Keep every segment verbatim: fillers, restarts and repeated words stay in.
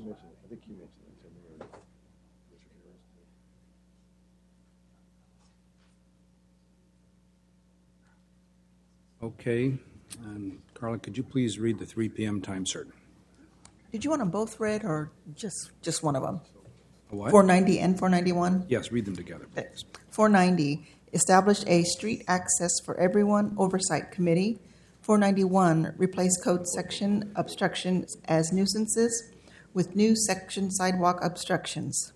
mentioned it. I think you mentioned it to me. Or Richard Harris did. Okay. And Carla, could you please read the three p.m. time certain? Did you want them both read or just just one of them? A what? four ninety and four ninety-one? Yes, read them together, please. four ninety, established a street access for everyone oversight committee. four ninety-one, replace code section obstructions as nuisances with new section sidewalk obstructions.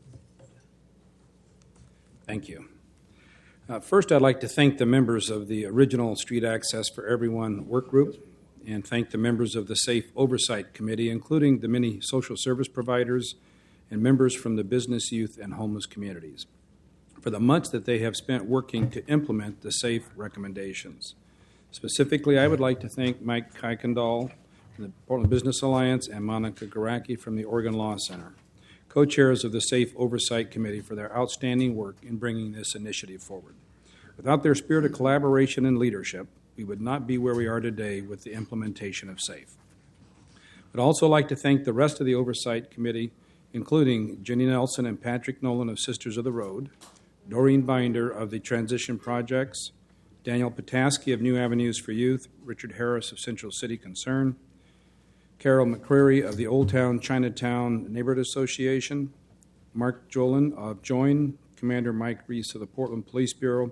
Thank you. Uh, first, I'd like to thank the members of the original Street Access for Everyone work group and thank the members of the Safe Oversight Committee, including the many social service providers and members from the business, youth, and homeless communities, for the months that they have spent working to implement the SAFE recommendations. Specifically, I would like to thank Mike Kuykendall from the Portland Business Alliance and Monica Garacki from the Oregon Law Center, co-chairs of the Safe Oversight Committee, for their outstanding work in bringing this initiative forward. Without their spirit of collaboration and leadership, we would not be where we are today with the implementation of SAFE. I'd also like to thank the rest of the Oversight Committee, including Jenny Nelson and Patrick Nolan of Sisters of the Road, Doreen Binder of the Transition Projects, Daniel Pataski of New Avenues for Youth, Richard Harris of Central City Concern, Carol McCreary of the Old Town Chinatown Neighborhood Association, Mark Jolin of Join, Commander Mike Reese of the Portland Police Bureau,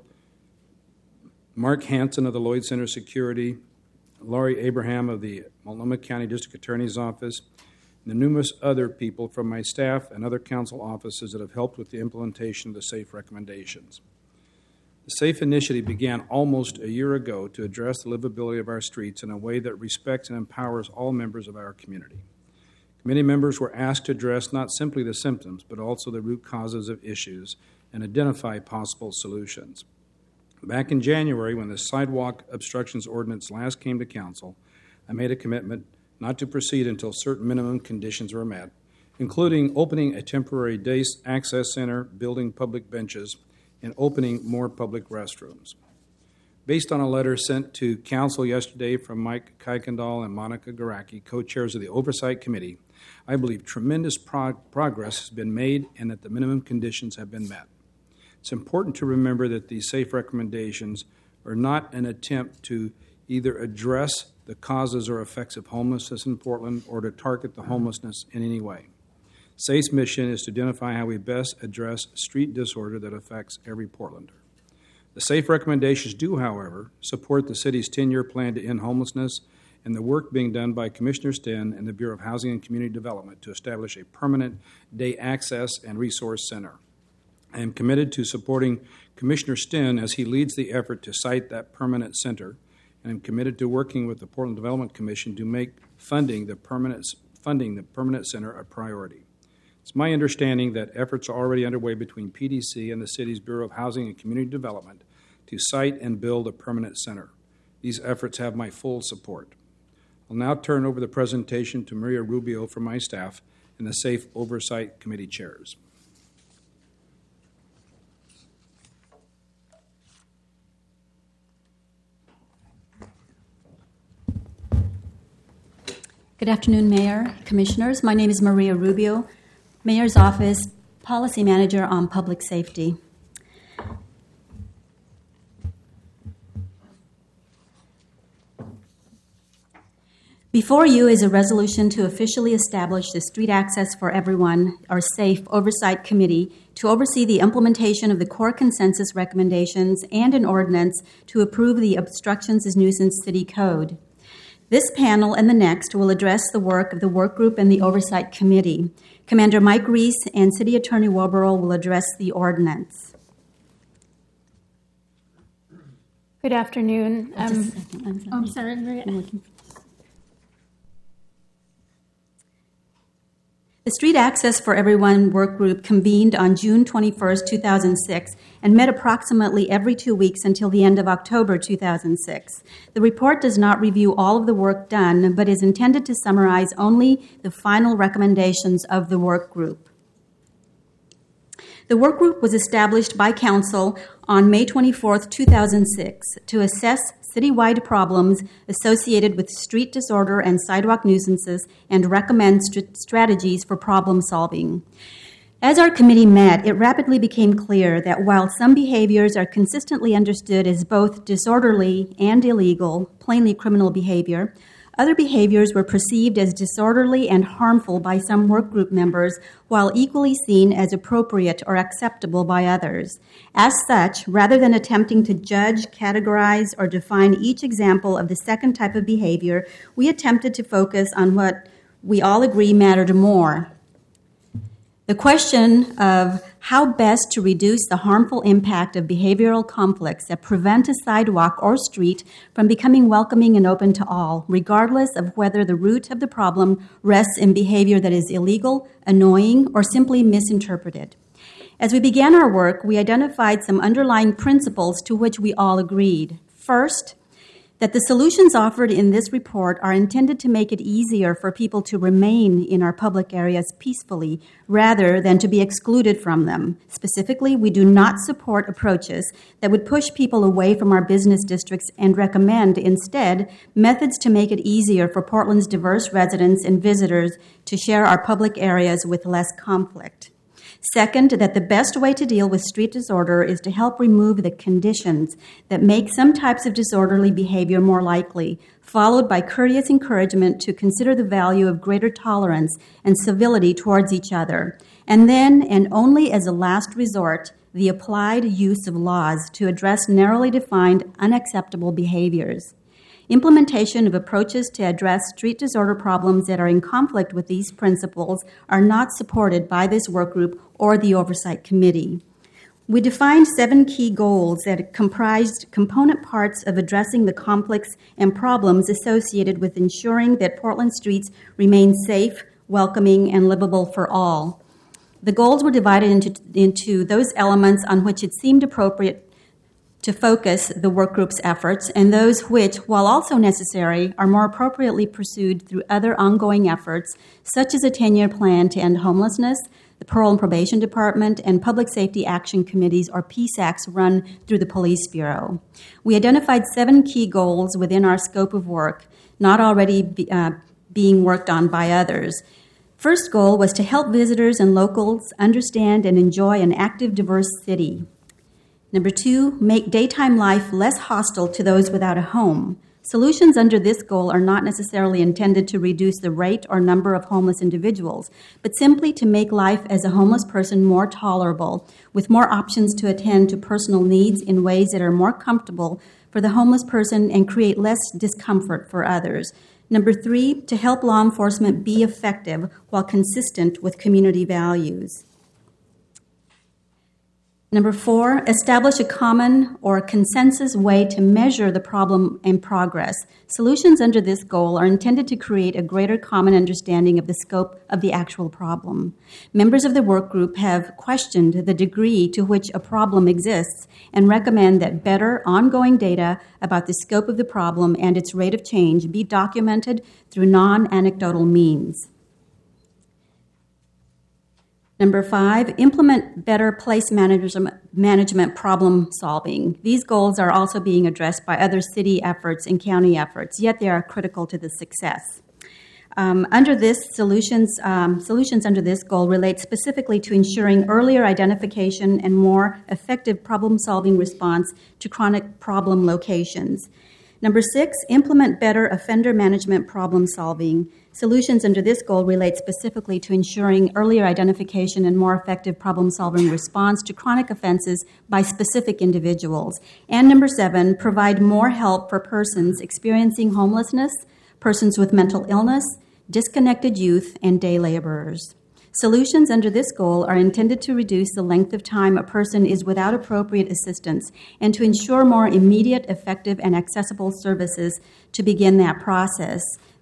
Mark Hansen of the Lloyd Center Security, Laurie Abraham of the Multnomah County District Attorney's Office, and the numerous other people from my staff and other council offices that have helped with the implementation of the SAFE recommendations. The SAFE initiative began almost a year ago to address the livability of our streets in a way that respects and empowers all members of our community. Committee members were asked to address not simply the symptoms, but also the root causes of issues and identify possible solutions. Back in January, when the sidewalk obstructions ordinance last came to council, I made a commitment not to proceed until certain minimum conditions were met, including opening a temporary day access center, building public benches, and opening more public restrooms. Based on a letter sent to council yesterday from Mike Kuykendall and Monica Garacki, co-chairs of the Oversight Committee, I believe tremendous prog- progress has been made and that the minimum conditions have been met. It's important to remember that these SAFE recommendations are not an attempt to either address the causes or effects of homelessness in Portland or to target the homelessness in any way. SAFE's mission is to identify how we best address street disorder that affects every Portlander. The SAFE recommendations do, however, support the city's ten-year plan to end homelessness and the work being done by Commissioner Sten and the Bureau of Housing and Community Development to establish a permanent day access and resource center. I am committed to supporting Commissioner Sten as he leads the effort to site that permanent center, and I'm committed to working with the Portland Development Commission to make funding the permanent, funding the permanent center a priority. It's my understanding that efforts are already underway between P D C and the city's Bureau of Housing and Community Development to site and build a permanent center. These efforts have my full support. I'll now turn over the presentation to Maria Rubio from my staff and the SAFE Oversight Committee chairs. Good afternoon, Mayor, Commissioners. My name is Maria Rubio, Mayor's Office, Policy Manager on Public Safety. Before you is a resolution to officially establish the Street Access for Everyone, or SAFE, Oversight Committee to oversee the implementation of the core consensus recommendations and an ordinance to approve the Obstructions as Nuisance City Code. This panel and the next will address the work of the work group and the Oversight Committee. Commander Mike Reese and City Attorney Wilborough will address the ordinance. Good afternoon. Um, Just a second. I'm sorry. Oh, I'm sorry, Maria. I'm looking. The Street Access for Everyone work group convened on June twenty-first, two thousand six, and met approximately every two weeks until the end of October two thousand six. The report does not review all of the work done, but is intended to summarize only the final recommendations of the work group. The work group was established by Council on May twenty-fourth, two thousand six, to assess citywide problems associated with street disorder and sidewalk nuisances and recommend st- strategies for problem solving. As our committee met, it rapidly became clear that while some behaviors are consistently understood as both disorderly and illegal, plainly criminal behavior, other behaviors were perceived as disorderly and harmful by some workgroup members, while equally seen as appropriate or acceptable by others. As such, rather than attempting to judge, categorize, or define each example of the second type of behavior, we attempted to focus on what we all agree mattered more: the question of how best to reduce the harmful impact of behavioral conflicts that prevent a sidewalk or street from becoming welcoming and open to all, regardless of whether the root of the problem rests in behavior that is illegal, annoying, or simply misinterpreted. As we began our work, we identified some underlying principles to which we all agreed. First, that the solutions offered in this report are intended to make it easier for people to remain in our public areas peacefully rather than to be excluded from them. Specifically, we do not support approaches that would push people away from our business districts and recommend instead methods to make it easier for Portland's diverse residents and visitors to share our public areas with less conflict. Second, that the best way to deal with street disorder is to help remove the conditions that make some types of disorderly behavior more likely, followed by courteous encouragement to consider the value of greater tolerance and civility towards each other. And then, and only as a last resort, the applied use of laws to address narrowly defined, unacceptable behaviors. Implementation of approaches to address street disorder problems that are in conflict with these principles are not supported by this workgroup or the Oversight Committee. We defined seven key goals that comprised component parts of addressing the conflicts and problems associated with ensuring that Portland streets remain safe, welcoming, and livable for all. The goals were divided into, into those elements on which it seemed appropriate to focus the workgroup's efforts, and those which, while also necessary, are more appropriately pursued through other ongoing efforts, such as a ten-year plan to end homelessness, the Parole and Probation Department, and Public Safety Action Committees, or P SACs, run through the Police Bureau. We identified seven key goals within our scope of work, not already be, uh, being worked on by others. First goal was to help visitors and locals understand and enjoy an active, diverse city. Number two, make daytime life less hostile to those without a home. Solutions under this goal are not necessarily intended to reduce the rate or number of homeless individuals, but simply to make life as a homeless person more tolerable, with more options to attend to personal needs in ways that are more comfortable for the homeless person and create less discomfort for others. Number three, to help law enforcement be effective while consistent with community values. Number four, establish a common or a consensus way to measure the problem and progress. Solutions under this goal are intended to create a greater common understanding of the scope of the actual problem. Members of the work group have questioned the degree to which a problem exists and recommend that better ongoing data about the scope of the problem and its rate of change be documented through non-anecdotal means. Number five, implement better place management, management problem solving. These goals are also being addressed by other city efforts and county efforts, yet they are critical to the success. Um, under this, solutions, um, solutions under this goal relate specifically to ensuring earlier identification and more effective problem-solving response to chronic problem locations. Number six, implement better offender management problem solving. Solutions under this goal relate specifically to ensuring earlier identification and more effective problem-solving response to chronic offenses by specific individuals. And number seven, provide more help for persons experiencing homelessness, persons with mental illness, disconnected youth, and day laborers. Solutions under this goal are intended to reduce the length of time a person is without appropriate assistance and to ensure more immediate, effective, and accessible services to begin that process.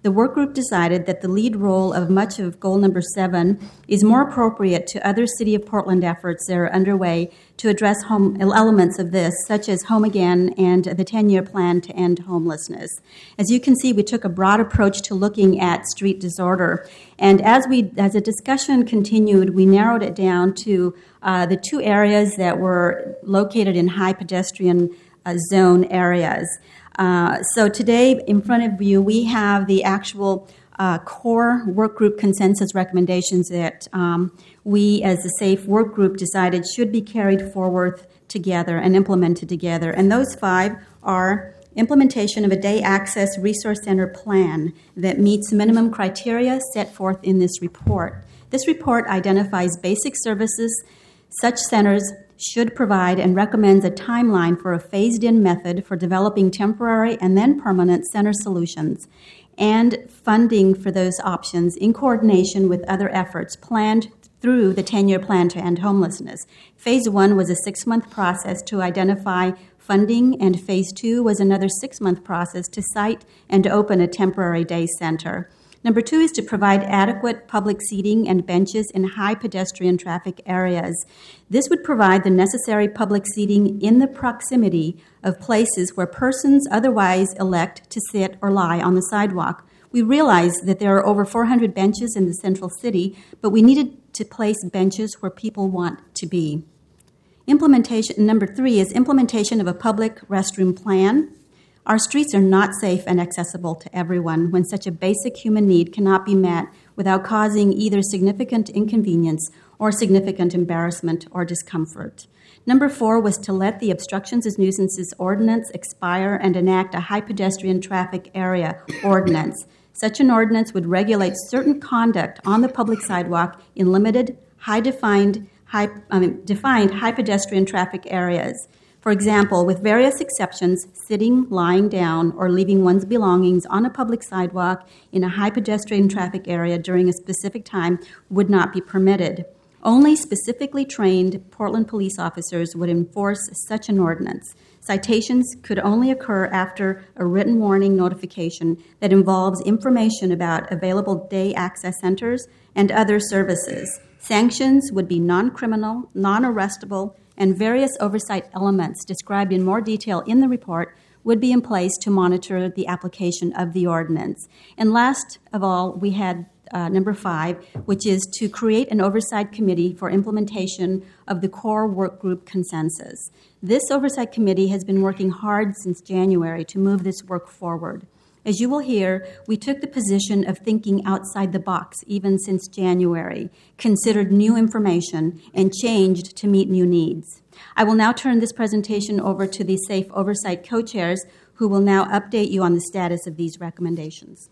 the work group decided that the lead role of much of goal number seven is more appropriate to other City of Portland efforts that are underway to address home elements of this, such as Home Again and the ten-year plan to end homelessness. As you can see, we took a broad approach to looking at street disorder. And as we, as the discussion continued, we narrowed it down to uh, the two areas that were located in high pedestrian uh, zone areas. Uh, so today, in front of you, we have the actual uh, core work group consensus recommendations that um, we, as the SAFE work group, decided should be carried forward together and implemented together. And those five are implementation of a day access resource center plan that meets minimum criteria set forth in this report. This report identifies basic services such centers should provide and recommends a timeline for a phased-in method for developing temporary and then permanent center solutions and funding for those options in coordination with other efforts planned through the ten-year plan to end homelessness. Phase one was a six-month process to identify funding, and phase two was another six-month process to site and open a temporary day center. Number two is to provide adequate public seating and benches in high pedestrian traffic areas. This would provide the necessary public seating in the proximity of places where persons otherwise elect to sit or lie on the sidewalk. We realize that there are over four hundred benches in the central city, but we needed to place benches where people want to be. Implementation, number three is implementation of a public restroom plan. Our streets are not safe and accessible to everyone when such a basic human need cannot be met without causing either significant inconvenience or significant embarrassment or discomfort. Number four was to let the obstructions as nuisances ordinance expire and enact a high pedestrian traffic area ordinance. Such an ordinance would regulate certain conduct on the public sidewalk in limited, high-defined, high, I mean, defined high pedestrian traffic areas. For example, with various exceptions, sitting, lying down, or leaving one's belongings on a public sidewalk in a high pedestrian traffic area during a specific time would not be permitted. Only specifically trained Portland police officers would enforce such an ordinance. Citations could only occur after a written warning notification that involves information about available day access centers and other services. Sanctions would be non-criminal, non-arrestable, and various oversight elements described in more detail in the report would be in place to monitor the application of the ordinance. And last of all, we had uh, number five, which is to create an oversight committee for implementation of the core work group consensus. This oversight committee has been working hard since January to move this work forward. As you will hear, we took the position of thinking outside the box even since January, considered new information, and changed to meet new needs. I will now turn this presentation over to the SAFE Oversight co-chairs, who will now update you on the status of these recommendations.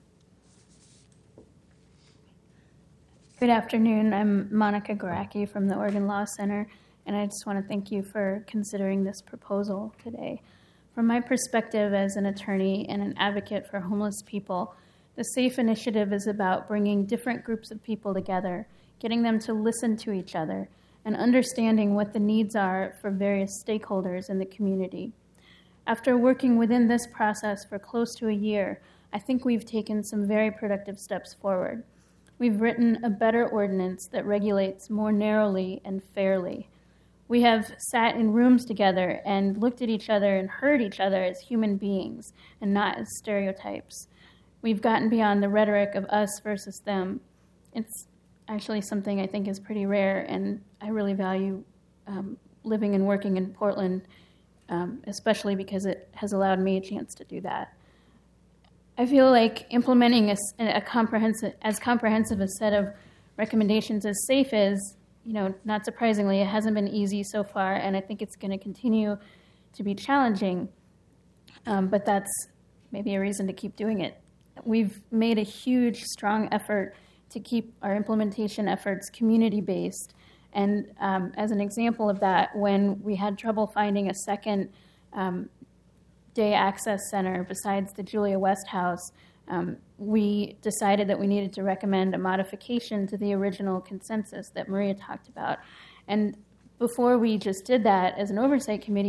Good afternoon. I'm Monica Goracki from the Oregon Law Center, and I just want to thank you for considering this proposal today. From my perspective as an attorney and an advocate for homeless people, the SAFE initiative is about bringing different groups of people together, getting them to listen to each other, and understanding what the needs are for various stakeholders in the community. After working within this process for close to a year, I think we've taken some very productive steps forward. We've written a better ordinance that regulates more narrowly and fairly. We have sat in rooms together and looked at each other and heard each other as human beings and not as stereotypes. We've gotten beyond the rhetoric of us versus them. It's actually something I think is pretty rare, and I really value um, living and working in Portland, um, especially because it has allowed me a chance to do that. I feel like implementing a, a comprehensive, as comprehensive a set of recommendations as SAFE is, you know, not surprisingly, it hasn't been easy so far, and I think it's going to continue to be challenging, um, but that's maybe a reason to keep doing it. We've made a huge, strong effort to keep our implementation efforts community-based, and um, as an example of that, when we had trouble finding a second um, day access center besides the Julia West House, Um, we decided that we needed to recommend a modification to the original consensus that Maria talked about. And before we just did that, as an oversight committee,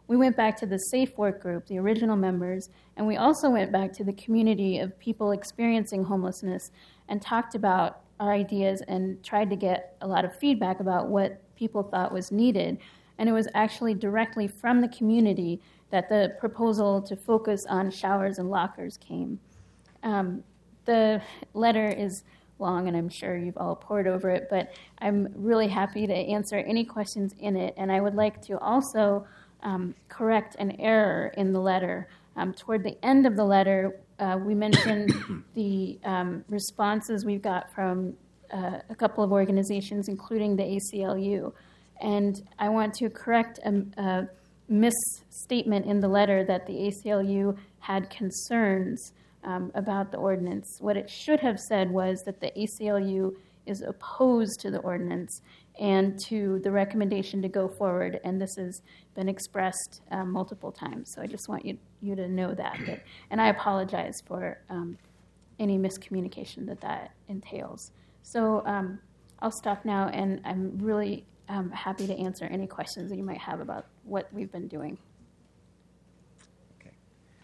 we went back to the SAFE work group, the original members, and we also went back to the community of people experiencing homelessness and talked about our ideas and tried to get a lot of feedback about what people thought was needed. And it was actually directly from the community that the proposal to focus on showers and lockers came. Um, the letter is long, and I'm sure you've all pored over it, but I'm really happy to answer any questions in it. And I would like to also um, correct an error in the letter. Um, toward the end of the letter, uh, we mentioned the um, responses we've got from uh, a couple of organizations, including the A C L U. And I want to correct a, a misstatement in the letter that the A C L U had concerns um, about the ordinance. What it should have said was that the A C L U is opposed to the ordinance and to the recommendation to go forward, and this has been expressed uh, multiple times. So I just want you, you to know that. that and I apologize for um, any miscommunication that that entails. So um, I'll stop now, and I'm really um, happy to answer any questions that you might have about what we've been doing. Okay.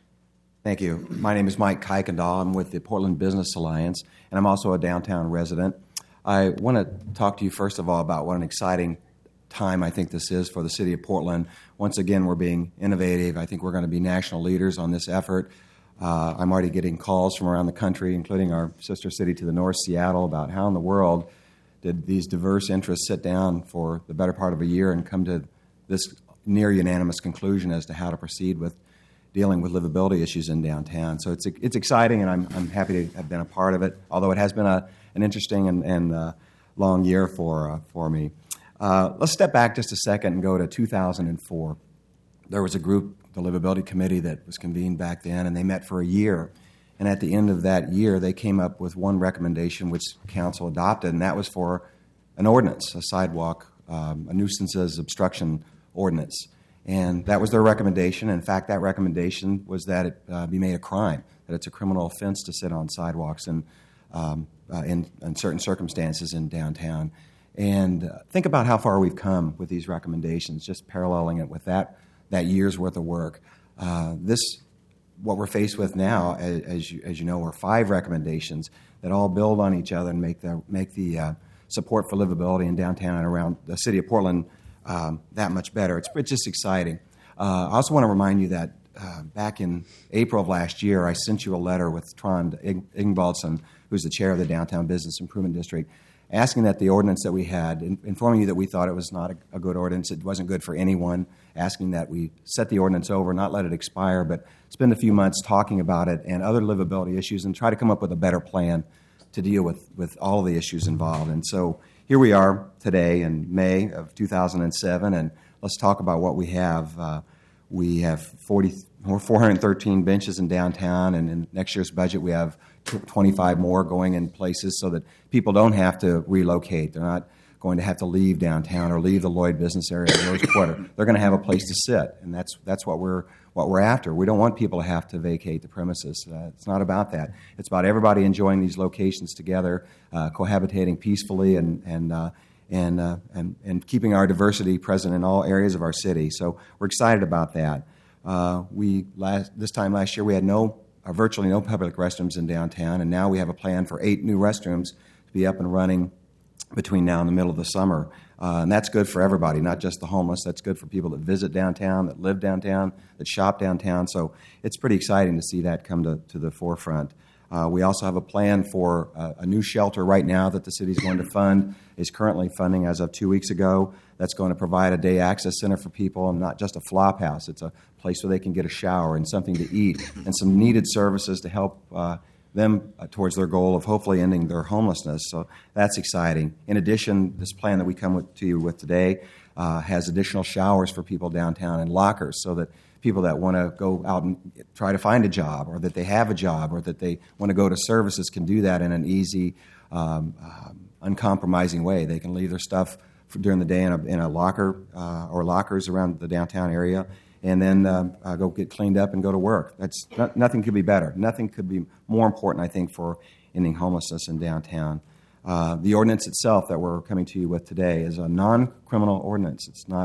Thank you. My name is Mike Kuykendall. I'm with the Portland Business Alliance, and I'm also a downtown resident. I want to talk to you first of all about what an exciting time I think this is for the city of Portland. Once again, we're being innovative. I think we're going to be national leaders on this effort. Uh, I'm already getting calls from around the country, including our sister city to the north, Seattle, about how in the world did these diverse interests sit down for the better part of a year and come to this near unanimous conclusion as to how to proceed with dealing with livability issues in downtown. So it's it's exciting, and I'm I'm happy to have been a part of it, although it has been a an interesting and, and uh, long year for uh, for me. Uh, let's step back just a second and go to two thousand four. There was a group, the Livability Committee, that was convened back then, and they met for a year. And at the end of that year, they came up with one recommendation which council adopted, and that was for an ordinance, a sidewalk, um, a nuisances obstruction ordinance. And that was their recommendation. In fact, that recommendation was that it uh, be made a crime, that it's a criminal offense to sit on sidewalks and um, uh, in, in certain circumstances in downtown. And uh, think about how far we've come with these recommendations, just paralleling it with that that year's worth of work. Uh, this, what we're faced with now, as, as you as you know, are five recommendations that all build on each other and make the make the uh, support for livability in downtown and around the city of Portland um, that much better. It's, it's just exciting. Uh, I also want to remind you that uh, back in April of last year, I sent you a letter with Trond Ingvaldsen, who's the chair of the Downtown Business Improvement District, asking that the ordinance that we had, in, informing you that we thought it was not a, a good ordinance, it wasn't good for anyone, asking that we set the ordinance over, not let it expire, but spend a few months talking about it and other livability issues and try to come up with a better plan to deal with, with all of the issues involved. And so here we are today in May of two thousand seven, and let's talk about what we have. Uh, we have forty, four hundred thirteen benches in downtown, and in next year's budget we have twenty-five more going in places so that people don't have to relocate. They're not going to have to leave downtown or leave the Lloyd business area or Rose Quarter. They're going to have a place to sit, and that's that's what we're what we're after. We don't want people to have to vacate the premises. Uh, it's not about that. It's about everybody enjoying these locations together, uh, cohabitating peacefully, and and uh, and, uh, and and keeping our diversity present in all areas of our city. So we're excited about that. Uh, we last this time last year we had no. Uh, virtually no public restrooms in downtown, and now we have a plan for eight new restrooms to be up and running between now and the middle of the summer. Uh, and that's good for everybody, not just the homeless. That's good for people that visit downtown, that live downtown, that shop downtown. So it's pretty exciting to see that come to, to the forefront. Uh, we also have a plan for uh, a new shelter right now that the city is going to fund, is currently funding as of two weeks ago. That's going to provide a day access center for people, and not just a flop house. It's a place where they can get a shower and something to eat and some needed services to help uh, them uh, towards their goal of hopefully ending their homelessness. So that's exciting. In addition, this plan that we come with, to you with today uh, has additional showers for people downtown and lockers so that people that want to go out and try to find a job, or that they have a job, or that they want to go to services can do that in an easy, um, uh, uncompromising way. They can leave their stuff for during the day in a, in a locker uh, or lockers around the downtown area, and then uh, uh, go get cleaned up and go to work. That's not, nothing could be better. Nothing could be more important, I think, for ending homelessness in downtown. Uh, the ordinance itself that we're coming to you with today is a non-criminal ordinance. It's not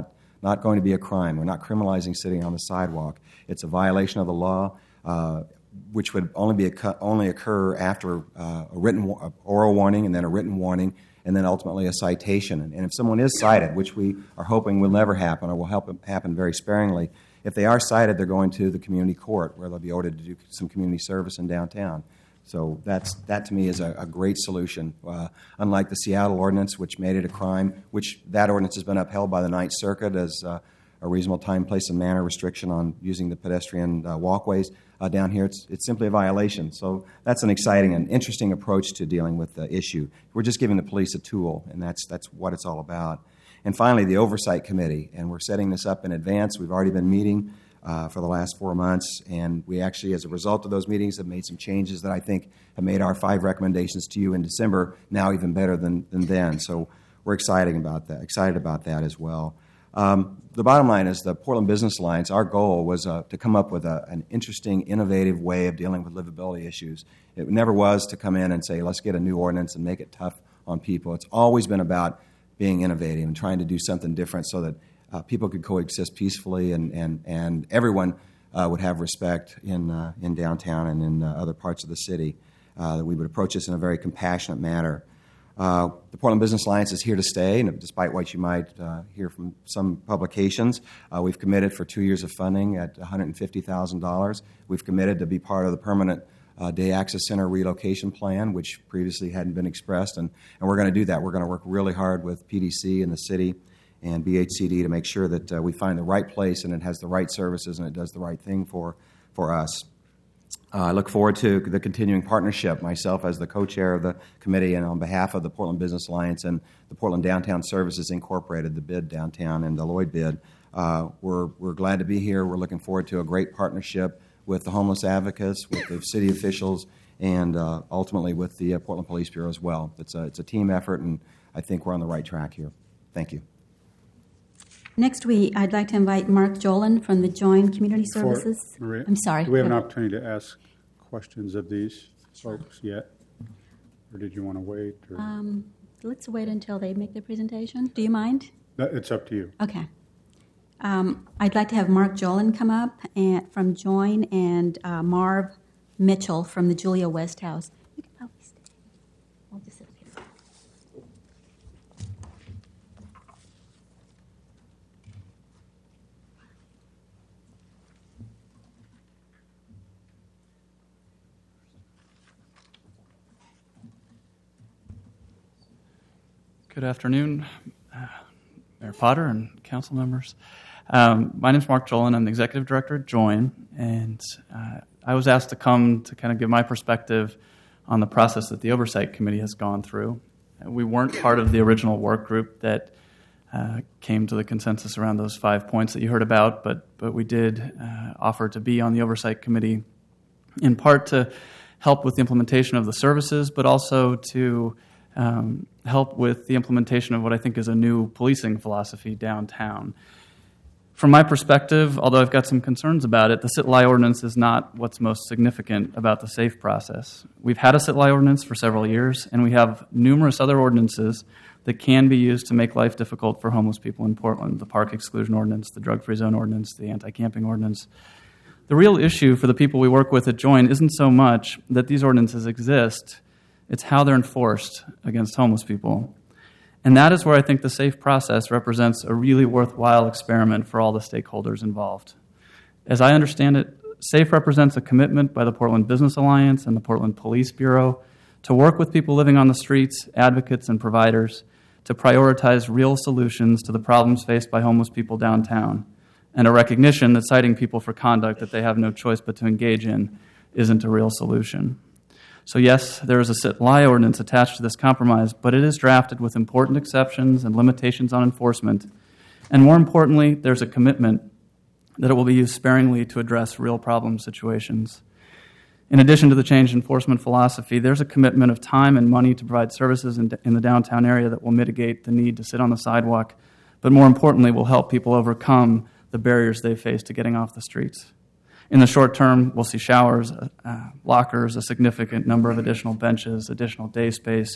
not going to be a crime. We're not criminalizing sitting on the sidewalk. It's a violation of the law, uh, which would only be a, only occur after uh, a written a oral warning and then a written warning and then ultimately a citation. And, and if someone is cited, which we are hoping will never happen or will help happen very sparingly, if they are cited, they're going to the community court where they'll be ordered to do some community service in downtown. So that's that to me is a, a great solution. Uh, unlike the Seattle ordinance, which made it a crime, which that ordinance has been upheld by the Ninth Circuit as uh, a reasonable time, place, and manner restriction on using the pedestrian uh, walkways. Uh, down here, it's it's simply a violation. So that's an exciting and interesting approach to dealing with the issue. We're just giving the police a tool, and that's that's what it's all about. And finally, the Oversight Committee, and we're setting this up in advance. We've already been meeting uh, for the last four months, and we actually, as a result of those meetings, have made some changes that I think have made our five recommendations to you in December now even better than, than then. So we're excited about that, excited about that as well. Um, the bottom line is the Portland Business Alliance, our goal was uh, to come up with a, an interesting, innovative way of dealing with livability issues. It never was to come in and say, let's get a new ordinance and make it tough on people. It's always been about being innovative and trying to do something different so that uh, people could coexist peacefully and, and, and everyone uh, would have respect in, uh, in downtown and in uh, other parts of the city, uh, that we would approach this in a very compassionate manner. Uh, the Portland Business Alliance is here to stay, and despite what you might uh, hear from some publications, uh, we've committed for two years of funding at one hundred fifty thousand dollars. We've committed to be part of the permanent uh, Day Access Center relocation plan, which previously hadn't been expressed, and, and we're going to do that. We're going to work really hard with P D C and the city and B H C D to make sure that uh, we find the right place and it has the right services and it does the right thing for, for us. Uh, I look forward to the continuing partnership, myself as the co-chair of the committee and on behalf of the Portland Business Alliance and the Portland Downtown Services Incorporated, the BID downtown and the Lloyd BID. Uh, we're, we're glad to be here. We're looking forward to a great partnership with the homeless advocates, with the city officials, and uh, ultimately with the uh, Portland Police Bureau as well. It's a, it's a team effort, and I think we're on the right track here. Thank you. Next, we I'd like to invite Mark Jolin from the Join Community For- Services. Maria, I'm sorry. do we have an opportunity to ask questions of these folks yet? Or did you want to wait? Or? Um, let's wait until they make their presentation. Do you mind? That- It's up to you. Okay. Um, I'd like to have Mark Jolin come up and, from Join and uh, Marv Mitchell from the Julia West House. You can probably stay. I'll just sit here. Good afternoon, uh, Mayor Potter and council members. Um, my name is Mark Jolin. I'm the executive director at Join, and uh, I was asked to come to kind of give my perspective on the process that the Oversight Committee has gone through. We weren't part of the original work group that uh, came to the consensus around those five points that you heard about, but but we did uh, offer to be on the Oversight Committee in part to help with the implementation of the services, but also to Um, help with the implementation of what I think is a new policing philosophy downtown. From my perspective, although I've got some concerns about it, the sit-lie ordinance is not what's most significant about the SAFE process. We've had a sit-lie ordinance for several years, and we have numerous other ordinances that can be used to make life difficult for homeless people in Portland. The park exclusion ordinance, the drug-free zone ordinance, the anti-camping ordinance. The real issue for the people we work with at Join isn't so much that these ordinances exist, it's how they're enforced against homeless people. And that is where I think the SAFE process represents a really worthwhile experiment for all the stakeholders involved. As I understand it, SAFE represents a commitment by the Portland Business Alliance and the Portland Police Bureau to work with people living on the streets, advocates and providers, to prioritize real solutions to the problems faced by homeless people downtown, and a recognition that citing people for conduct that they have no choice but to engage in isn't a real solution. So yes, there is a sit-lie ordinance attached to this compromise, but it is drafted with important exceptions and limitations on enforcement. And more importantly, there's a commitment that it will be used sparingly to address real problem situations. In addition to the change in enforcement philosophy, there's a commitment of time and money to provide services in, in the downtown area that will mitigate the need to sit on the sidewalk, but more importantly, will help people overcome the barriers they face to getting off the streets. In the short term, we'll see showers, uh, lockers, a significant number of additional benches, additional day space.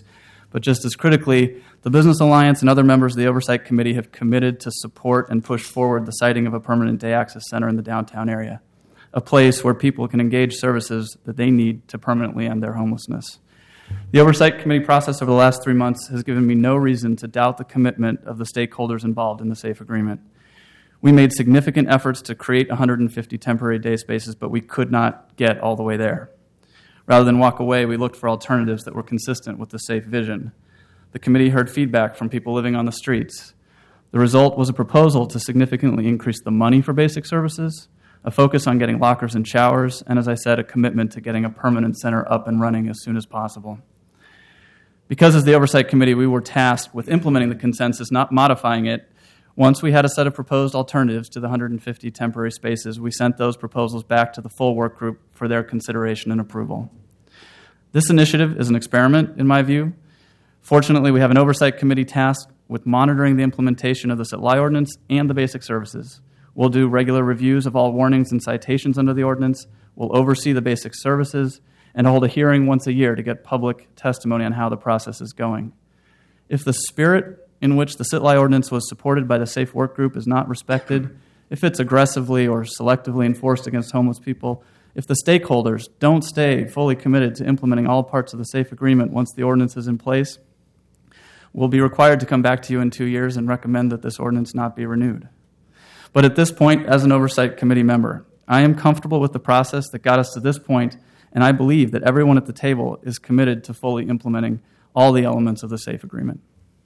But just as critically, the Business Alliance and other members of the Oversight Committee have committed to support and push forward the siting of a permanent day access center in the downtown area, a place where people can engage services that they need to permanently end their homelessness. The Oversight Committee process over the last three months has given me no reason to doubt the commitment of the stakeholders involved in the SAFE agreement. We made significant efforts to create one hundred fifty temporary day spaces, but we could not get all the way there. Rather than walk away, we looked for alternatives that were consistent with the SAFE vision. The committee heard feedback from people living on the streets. The result was a proposal to significantly increase the money for basic services, a focus on getting lockers and showers, and as I said, a commitment to getting a permanent center up and running as soon as possible. Because as the Oversight Committee, we were tasked with implementing the consensus, not modifying it, once we had a set of proposed alternatives to the one hundred fifty temporary spaces, we sent those proposals back to the full work group for their consideration and approval. This initiative is an experiment, in my view. Fortunately, we have an Oversight Committee tasked with monitoring the implementation of the S I T L I ordinance and the basic services. We'll do regular reviews of all warnings and citations under the ordinance. We'll oversee the basic services and hold a hearing once a year to get public testimony on how the process is going. If the spirit in which the S I T L I ordinance was supported by the SAFE work group is not respected, if it's aggressively or selectively enforced against homeless people, if the stakeholders don't stay fully committed to implementing all parts of the SAFE agreement once the ordinance is in place, we'll be required to come back to you in two years and recommend that this ordinance not be renewed. But at this point, as an Oversight Committee member, I am comfortable with the process that got us to this point, and I believe that everyone at the table is committed to fully implementing all the elements of the SAFE agreement.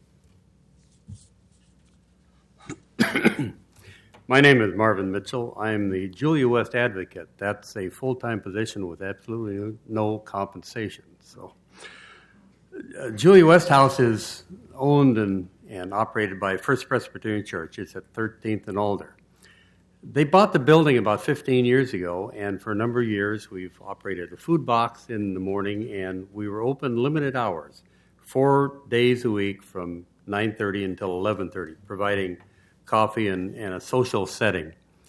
My name is Marvin Mitchell. I am the Julia West Advocate. That's a full-time position with absolutely no compensation. So, uh, Julia West House is owned and, and operated by First Presbyterian Church. It's at thirteenth and Alder. They bought the building about fifteen years ago, and for a number of years we've operated a food box in the morning, and we were open limited hours, four days a week from nine thirty until eleven thirty, providing coffee and, and a social setting.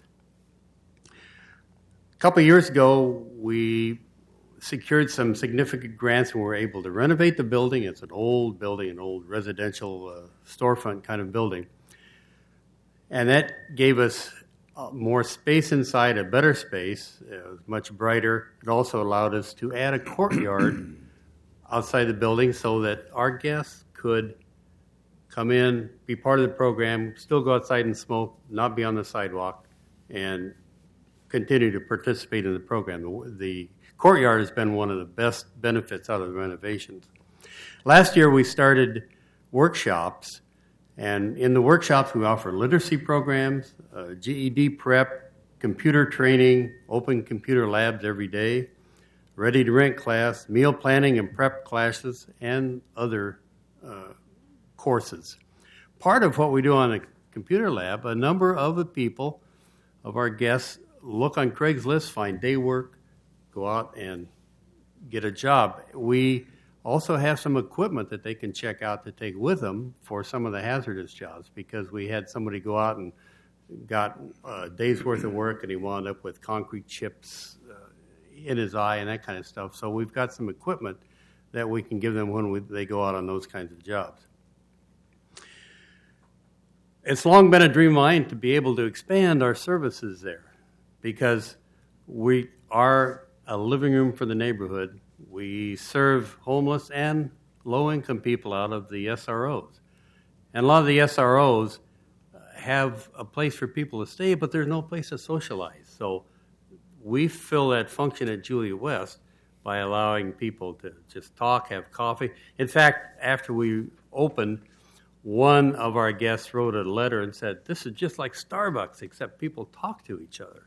A couple of years ago, we secured some significant grants and were able to renovate the building. It's an old building, an old residential uh, storefront kind of building. And that gave us uh, more space inside, a better space. It was much brighter. It also allowed us to add a courtyard outside the building so that our guests could come in, be part of the program, still go outside and smoke, not be on the sidewalk, and continue to participate in the program. The, the courtyard has been one of the best benefits out of the renovations. Last year we started workshops, and in the workshops we offer literacy programs, uh, G E D prep, computer training, open computer labs every day, ready to rent class, meal planning and prep classes, and other uh, courses. Part of what we do on the computer lab, a number of the people, of our guests, look on Craigslist, find day work, go out and get a job. We also have some equipment that they can check out to take with them for some of the hazardous jobs, because we had somebody go out and got a day's worth of work and he wound up with concrete chips uh, in his eye and that kind of stuff. So we've got some equipment that we can give them when we, they go out on those kinds of jobs. It's long been a dream of mine to be able to expand our services there, because we are a living room for the neighborhood. We serve homeless and low-income people out of the S R Os. And a lot of the S R Os have a place for people to stay, but there's no place to socialize. So we fill that function at Julia West by allowing people to just talk, have coffee. In fact, after we opened, one of our guests wrote a letter and said, "This is just like Starbucks, except people talk to each other."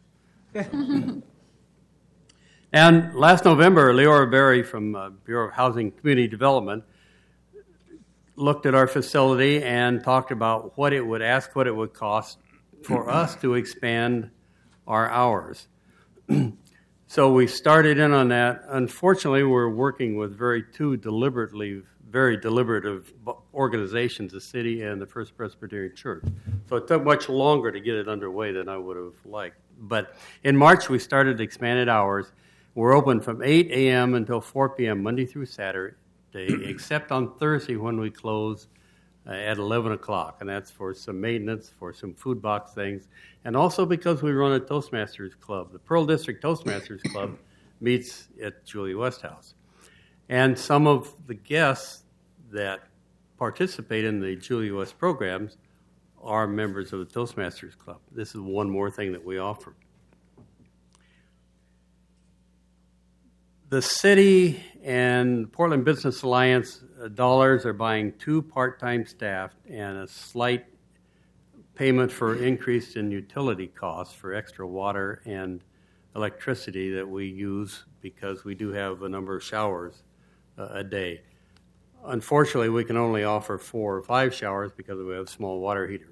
And last November, Leora Berry from uh, Bureau of Housing and Community Development looked at our facility and talked about what it would ask, what it would cost for us to expand our hours. So we started in on that. Unfortunately, we're working with very two deliberately, very deliberative organizations, the city and the First Presbyterian Church. So it took much longer to get it underway than I would have liked. But in March, we started expanded hours. We're open from eight a.m. until four p.m. Monday through Saturday, day, except on Thursday when we close uh, at eleven o'clock, and that's for some maintenance, for some food box things, and also because we run a Toastmasters Club. The Pearl District Toastmasters Club meets at Julia West House. And some of the guests that participate in the Julia West programs are members of the Toastmasters Club. This is one more thing that we offer. The city and Portland Business Alliance uh, dollars are buying two part-time staff and a slight payment for increase in utility costs for extra water and electricity that we use because we do have a number of showers uh, a day. Unfortunately, we can only offer four or five showers because we have a small water heater.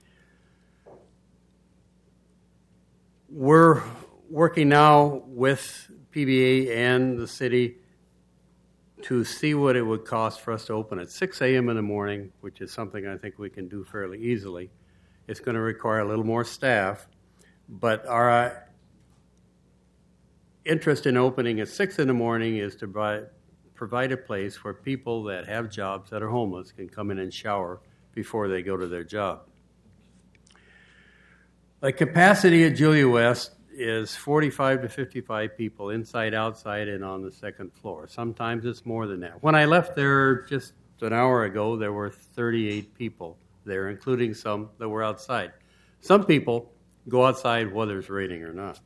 We're working now with P B A and the city to see what it would cost for us to open at six a.m. in the morning, which is something I think we can do fairly easily. It's going to require a little more staff, but our uh, interest in opening at six in the morning is to provide, provide a place where people that have jobs that are homeless can come in and shower before they go to their job. The capacity at Julia West is forty-five to fifty-five people inside, outside, and on the second floor. Sometimes it's more than that. When I left there just an hour ago, there were thirty-eight people there, including some that were outside. Some people go outside whether it's raining or not.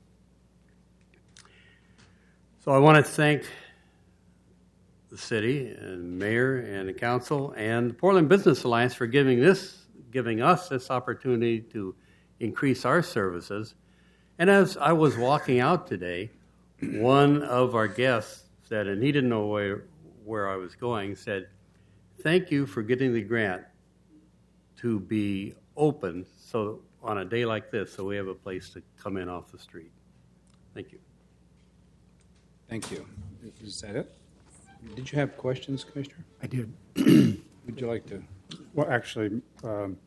So I want to thank the city and mayor and the council and the Portland Business Alliance for giving this, giving us this opportunity to increase our services. And as I was walking out today, one of our guests said, and he didn't know where, where I was going, said, "Thank you for getting the grant to be open so on a day like this so we have a place to come in off the street." Thank you. Thank you. Is that it? Did you have questions, Commissioner? I did. Would you like to? Well, actually, um,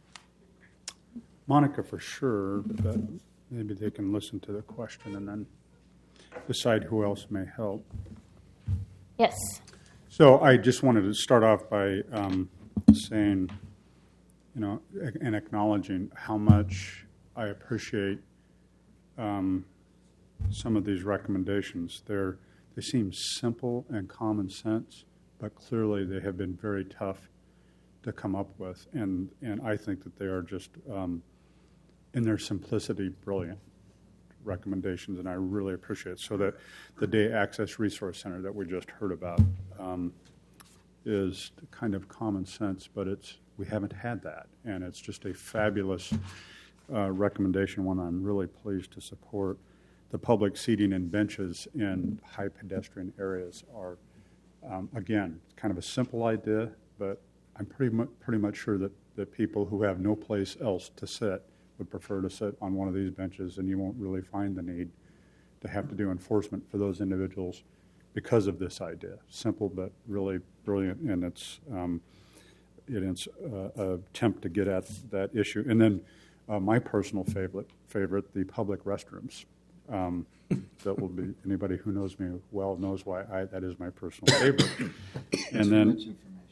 Monica for sure, but maybe they can listen to the question and then decide who else may help. Yes. So I just wanted to start off by um, saying, you know, and acknowledging how much I appreciate um, some of these recommendations. They're, they seem simple and common sense, but clearly they have been very tough to come up with. And, and I think that they are just, um, in their simplicity, brilliant recommendations, and I really appreciate it. So that the Day Access Resource Center that we just heard about um, is kind of common sense, but it's we haven't had that, and it's just a fabulous uh, recommendation, one I'm really pleased to support. The public seating and benches in high pedestrian areas are, um, again, kind of a simple idea, but I'm pretty much, pretty much sure that, that people who have no place else to sit would prefer to sit on one of these benches, and you won't really find the need to have to do enforcement for those individuals because of this idea. Simple, but really brilliant, and it's um, it's uh, a attempt to get at that issue. And then uh, my personal favorite, favorite, the public restrooms. Um, that will be, anybody who knows me well knows why I, that is my personal favorite. And then,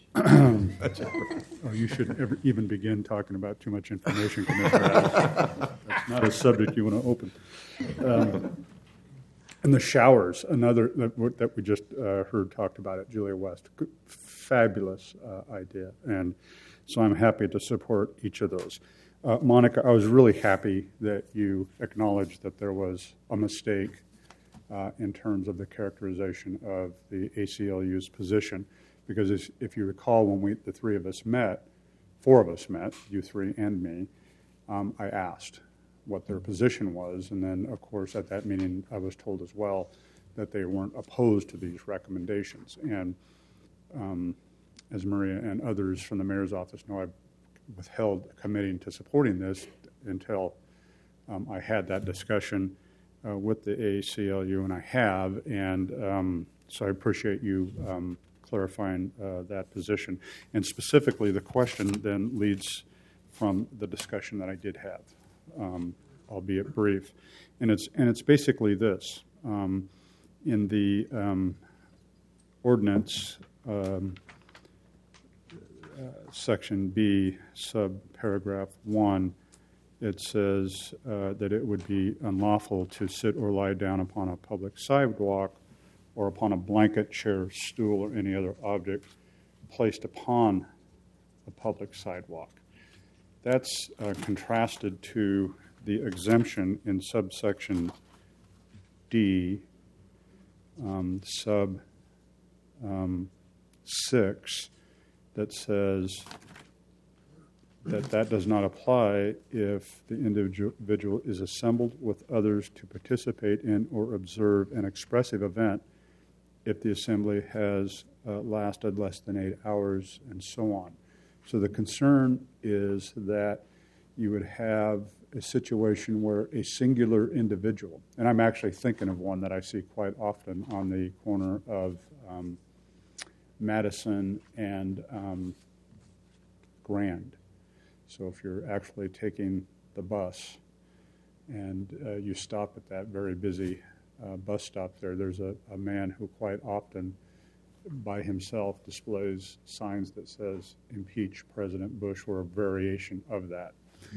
oh, you shouldn't ever even begin talking about too much information, Commissioner. That's not a subject you want to open. Um, and the showers, another that, that we just uh, heard talked about at Julia West. Good, fabulous uh, idea. And so I'm happy to support each of those. Uh, Monica, I was really happy that you acknowledged that there was a mistake uh, in terms of the characterization of the A C L U's position, because as, if you recall, when we the three of us met, four of us met, you three and me, um, I asked what their position was, and then, of course, at that meeting, I was told as well that they weren't opposed to these recommendations. And um, as Maria and others from the mayor's office know, I've withheld committing to supporting this until um, I had that discussion uh, with the A C L U, and I have, and um, so I appreciate you um, clarifying uh, that position. And specifically, the question then leads from the discussion that I did have, um, albeit brief, and it's and it's basically this: um, in the um, ordinance um, uh, section B, subparagraph one, it says uh, that it would be unlawful to sit or lie down upon a public sidewalk or upon a blanket, chair, stool, or any other object placed upon a public sidewalk. That's uh, contrasted to the exemption in subsection D, um, sub um, six, that says that that does not apply if the individual is assembled with others to participate in or observe an expressive event, if the assembly has uh, lasted less than eight hours, and so on. So the concern is that you would have a situation where a singular individual, and I'm actually thinking of one that I see quite often on the corner of um, Madison and um, Grand. So if you're actually taking the bus and uh, you stop at that very busy uh, bus stop there, there's a, a man who quite often by himself displays signs that says impeach President Bush or a variation of that.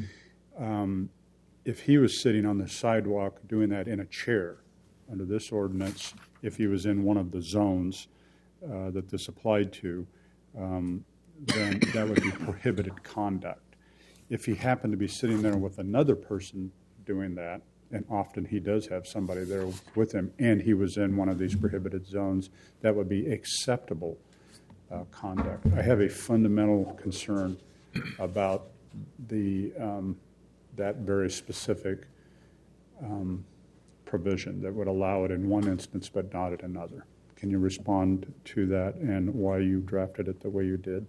Um, if he was sitting on the sidewalk doing that in a chair under this ordinance, if he was in one of the zones uh, that this applied to, um, then that would be prohibited conduct. If he happened to be sitting there with another person doing that, and often he does have somebody there with him, and he was in one of these prohibited zones, that would be acceptable uh, conduct. I have a fundamental concern about the um, that very specific um, provision that would allow it in one instance but not in another. Can you respond to that and why you drafted it the way you did?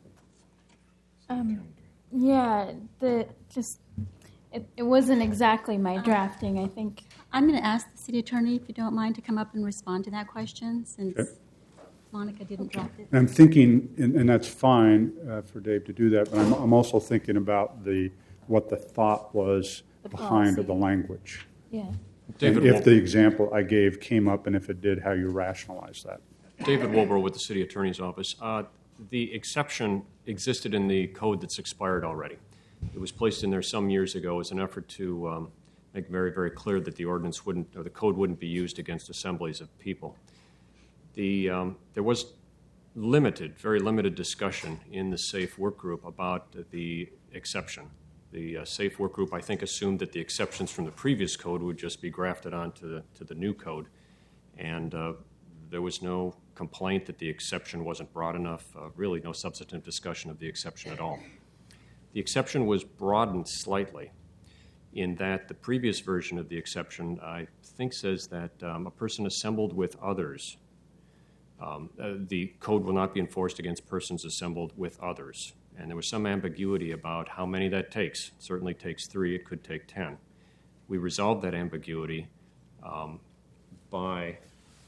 Um, yeah, the just it, it wasn't exactly my drafting. I think I'm going to ask the city attorney, if you don't mind, to come up and respond to that question, since Okay. Monica didn't draft it. I'm thinking, and, and that's fine uh, for Dave to do that, but I'm, I'm also thinking about the what the thought was The behind policy. the language. yeah. David and if Wol- the example I gave came up, and if it did, how you rationalize that. David Wolborough with the City Attorney's Office. Uh, the exception existed in the code that's expired already. It was placed in there some years ago as an effort to um, make very, very clear that the ordinance wouldn't, or the code wouldn't be used against assemblies of people. The, um, there was limited, very limited discussion in the SAFE work group about the exception. The uh, SAFE work group, I think, assumed that the exceptions from the previous code would just be grafted onto the, to the new code. And uh, there was no complaint that the exception wasn't broad enough, uh, really no substantive discussion of the exception at all. The exception was broadened slightly in that the previous version of the exception, I think, says that um, a person assembled with others, um, uh, the code will not be enforced against persons assembled with others. And there was some ambiguity about how many that takes. It certainly takes three, it could take ten. We resolved that ambiguity um, by,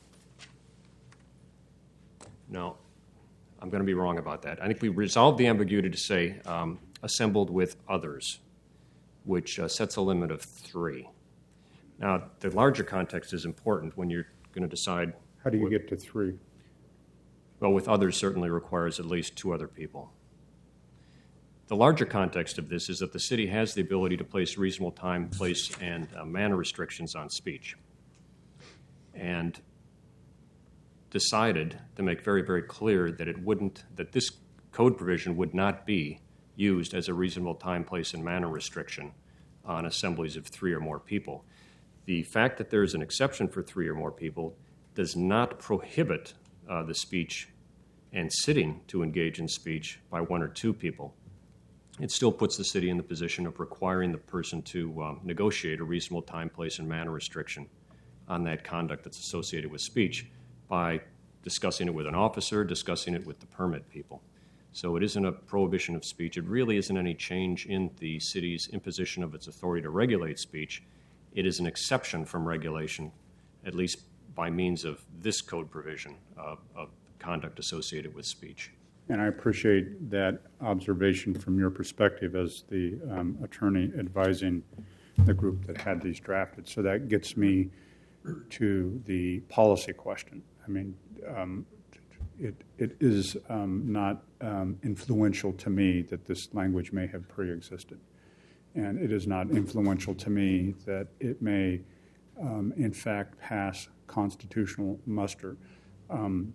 no, I'm going to be wrong about that. I think we resolved the ambiguity to say um, assembled with others, which uh, sets a limit of three. Now, the larger context is important when you're going to decide. How do you what- get to three? Well, with others certainly requires at least two other people. The larger context of this is that the city has the ability to place reasonable time, place, and uh, manner restrictions on speech. And decided to make very, very clear that it wouldn't, that this code provision would not be used as a reasonable time, place, and manner restriction on assemblies of three or more people. The fact that there is an exception for three or more people does not prohibit uh, the speech and sitting to engage in speech by one or two people. It still puts the city in the position of requiring the person to um, negotiate a reasonable time, place, and manner restriction on that conduct that's associated with speech by discussing it with an officer, discussing it with the permit people. So it isn't a prohibition of speech. It really isn't any change in the city's imposition of its authority to regulate speech. It is an exception from regulation, at least by means of this code provision uh, of conduct associated with speech. And I appreciate that observation from your perspective as the um, attorney advising the group that had these drafted. So that gets me to the policy question. I mean, um, it, it is um, not um, influential to me that this language may have pre-existed. And it is not influential to me that it may, um, in fact, pass constitutional muster. Um,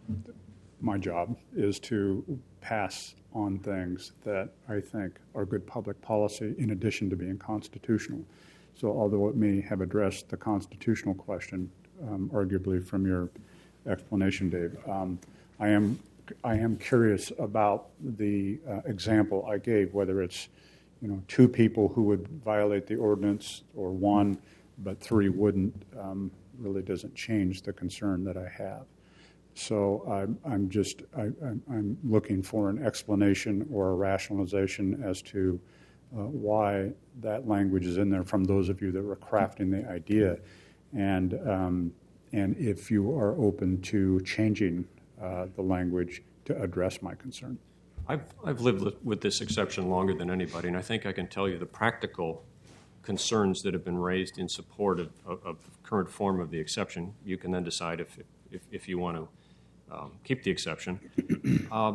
my job is to pass on things that I think are good public policy in addition to being constitutional. So although it may have addressed the constitutional question, um, arguably from your explanation, Dave, um, I am I am curious about the uh, example I gave, whether it's you know two people who would violate the ordinance or one, but three wouldn't, um, really doesn't change the concern that I have. So I'm, I'm just I, I'm, I'm looking for an explanation or a rationalization as to uh, why that language is in there from those of you that were crafting the idea, and um, and if you are open to changing uh, the language to address my concern. I've, I've lived with this exception longer than anybody, and I think I can tell you the practical concerns that have been raised in support of, of, of the current form of the exception. You can then decide if, if, if you want to um, keep the exception. Uh,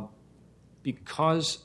because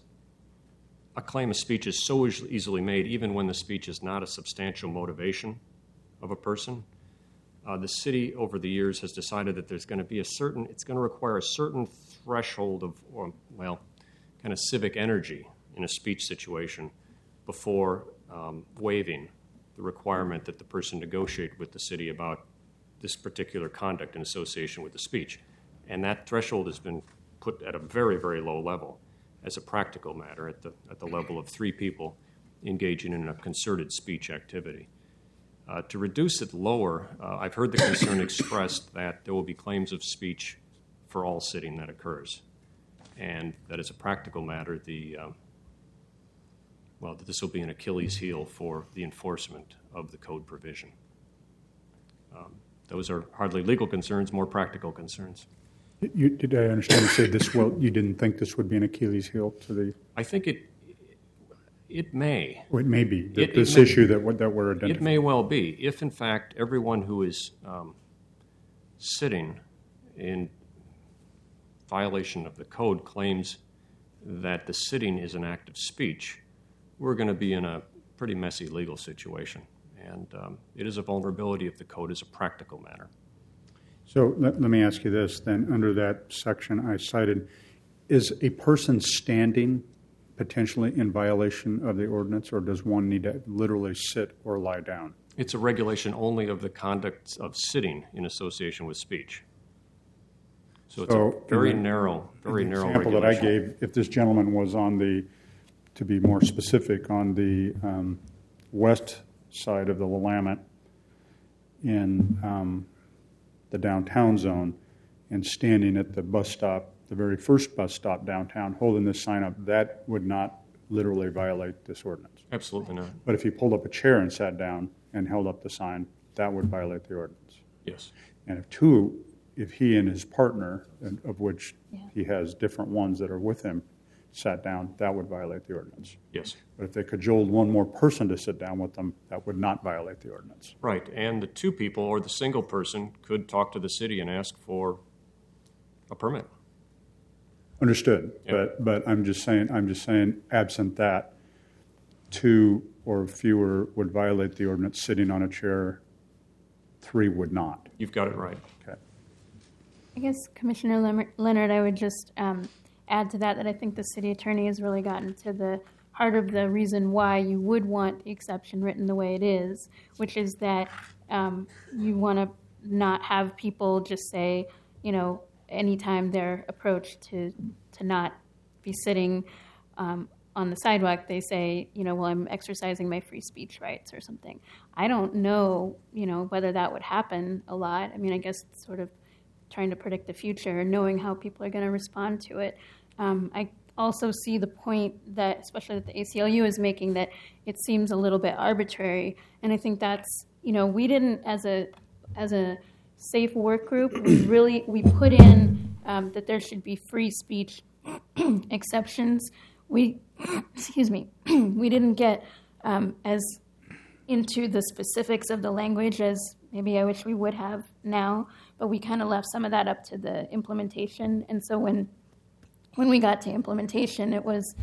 a claim of speech is so easily made, even when the speech is not a substantial motivation of a person, uh, the city over the years has decided that there's going to be a certain, it's going to require a certain threshold of, or, well, kind of civic energy in a speech situation before um, waiving the requirement that the person negotiate with the city about this particular conduct in association with the speech. And that threshold has been put at a very, very low level as a practical matter at the, at the level of three people engaging in a concerted speech activity. Uh, to reduce it lower, uh, I've heard the concern expressed that there will be claims of speech for all sitting that occurs. And that as a practical matter, the um, well, that this will be an Achilles heel for the enforcement of the code provision. Um, those are hardly legal concerns, more practical concerns. You, did I understand you say this? Well, you didn't think this would be an Achilles heel to the? I think it it may. Or it may be that It- this it may- issue that that we're identifying. It may well be, if in fact everyone who is um, sitting in violation of the code claims that the sitting is an act of speech, we're going to be in a pretty messy legal situation. And um, it is a vulnerability of the code as a practical matter. So let, let me ask you this then. Under that section I cited, is a person standing potentially in violation of the ordinance, or does one need to literally sit or lie down? It's a regulation only of the conduct of sitting in association with speech. So it's So a very in the- narrow, very In the narrow example that regulation. I gave, if this gentleman was on the, to be more specific, on the um, west side of the Willamette in um, the downtown zone and standing at the bus stop, the very first bus stop downtown, holding this sign up, that would not literally violate this ordinance. Absolutely not. But if he pulled up a chair and sat down and held up the sign, that would violate the ordinance. Yes. And if two, if he and his partner, and of which Yeah. he has different ones that are with him, sat down, that would violate the ordinance. Yes. But if they cajoled one more person to sit down with them, that would not violate the ordinance. Right. And the two people or the single person could talk to the city and ask for a permit. Understood. Yeah. But but I'm just saying I'm just saying absent that, two or fewer would violate the ordinance sitting on a chair, three would not. You've got it right. Okay. I guess, Commissioner Lim- Leonard, I would just um, add to that that I think the city attorney has really gotten to the heart of the reason why you would want the exception written the way it is, which is that um, you want to not have people just say, you know, anytime they're approached to to not be sitting um, on the sidewalk, they say, you know, well, I'm exercising my free speech rights or something. I don't know, you know, whether that would happen a lot. I mean, I guess it's sort of trying to predict the future, knowing how people are going to respond to it. Um, I also see the point that, especially that the A C L U is making, that it seems a little bit arbitrary. And I think that's, you know, we didn't, as a as a safe work group, we really, we put in um, that there should be free speech exceptions. We, excuse me, we didn't get um, as into the specifics of the language as maybe I wish we would have now, but we kind of left some of that up to the implementation. And so when when we got to implementation, it was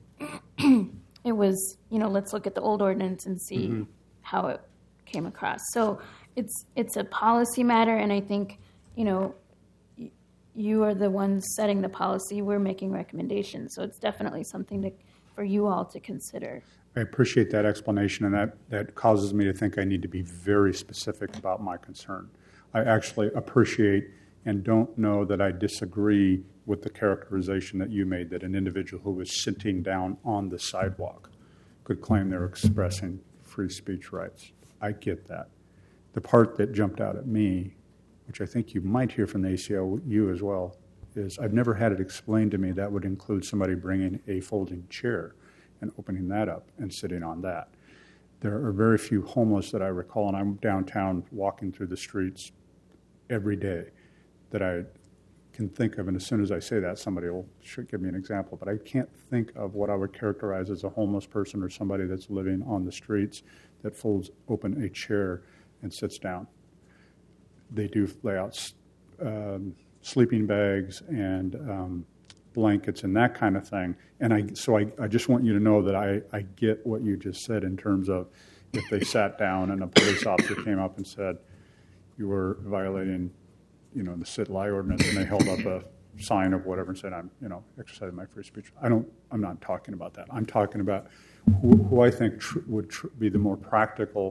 it was you know let's look at the old ordinance and see mm-hmm. how it came across. So it's it's a policy matter, and I think you know y- you are the ones setting the policy. We're making recommendations, so it's definitely something to, for you all to consider. I appreciate that explanation, and that, that causes me to think I need to be very specific about my concern. I actually appreciate and don't know that I disagree with the characterization that you made that an individual who was sitting down on the sidewalk could claim they're expressing free speech rights. I get that. The part that jumped out at me, which I think you might hear from the A C L U as well, is I've never had it explained to me that would include somebody bringing a folding chair and opening that up and sitting on that. There are very few homeless that I recall, and I'm downtown walking through the streets every day that I can think of, and as soon as I say that, somebody will should give me an example, but I can't think of what I would characterize as a homeless person or somebody that's living on the streets that folds open a chair and sits down. They do lay out um, sleeping bags and um, blankets and that kind of thing. And I so I, I just want you to know that I, I get what you just said in terms of if they sat down and a police officer came up and said, you were violating, you know, the sit-lie ordinance, and they held up a sign of whatever and said, I'm, you know, exercising my free speech. I don't, I'm not talking about that. I'm talking about who, who I think tr- would tr- be the more practical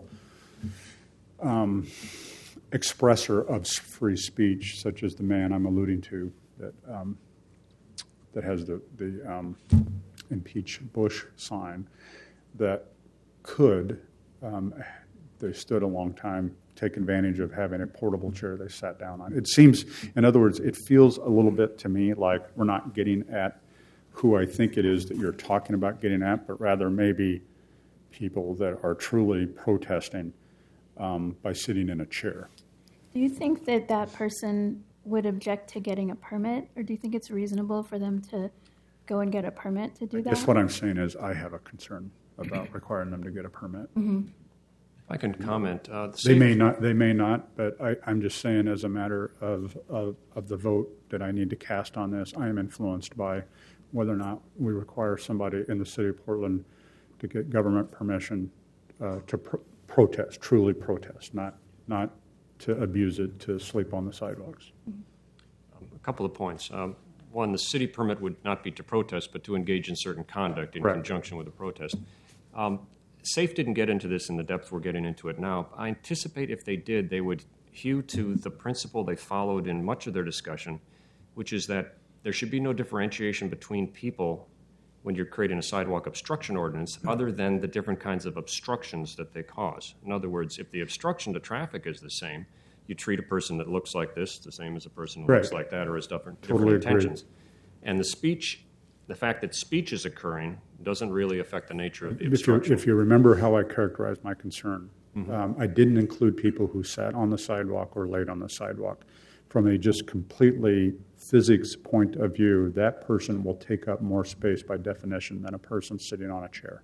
um, expresser of free speech, such as the man I'm alluding to that um, that has the, the um, impeach Bush sign that could, um, they stood a long time, take advantage of having a portable chair they sat down on. It seems, in other words, it feels a little bit to me like we're not getting at who I think it is that you're talking about getting at, but rather maybe people that are truly protesting um, by sitting in a chair. Do you think that that person would object to getting a permit, or do you think it's reasonable for them to go and get a permit to do that? I guess what I'm saying is I have a concern about requiring them to get a permit. Mm-hmm. If I can comment. Uh, the they may not, they may not, but I, I'm just saying as a matter of, of, of the vote that I need to cast on this, I am influenced by whether or not we require somebody in the city of Portland to get government permission uh, to pr- protest, truly protest, not not to abuse it, to sleep on the sidewalks. Um, a couple of points. Um, one, the city permit would not be to protest, but to engage in certain conduct in Correct. conjunction with a protest. Um, SAFE didn't get into this in the depth we're getting into it now. I anticipate if they did, they would hew to the principle they followed in much of their discussion, which is that there should be no differentiation between people when you're creating a sidewalk obstruction ordinance other than the different kinds of obstructions that they cause. In other words, if the obstruction to traffic is the same, you treat a person that looks like this the same as a person who right. looks like that or has different, Totally different agree. intentions. And the speech, the fact that speech is occurring doesn't really affect the nature of the If you, obstruction. if you remember how I characterized my concern, Mm-hmm. um, I didn't include people who sat on the sidewalk or laid on the sidewalk. From a just completely physics point of view, that person will take up more space by definition than a person sitting on a chair.